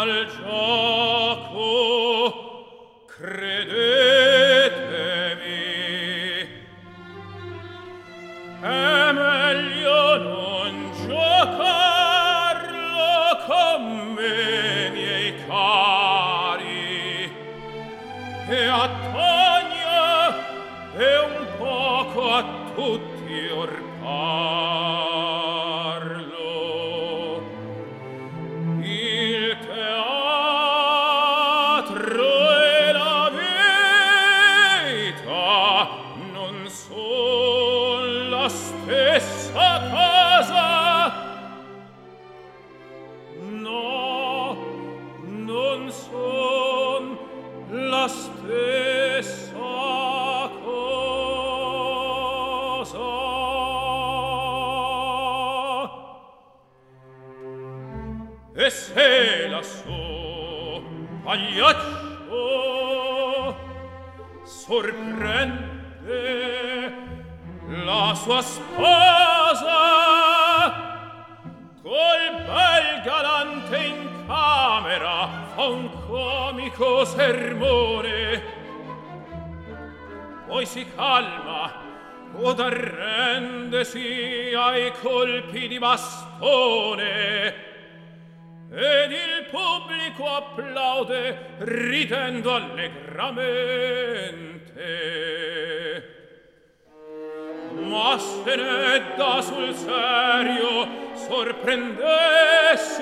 al gioco, credetemi, è meglio non giocarlo con me, miei cari, e a Tania e un poco a tutti or parlo. Il teatro e la vita non son la stessa cosa. No, non son la stessa cosa. E se lassù pagliaccio sorprende la sua sposa col bel galante in camera fa un comico sermone, poi si calma od arrendesi ai colpi di bastone, ed il pubblico applaude ridendo allegramente. Ma se ne dà sul serio sorprendesse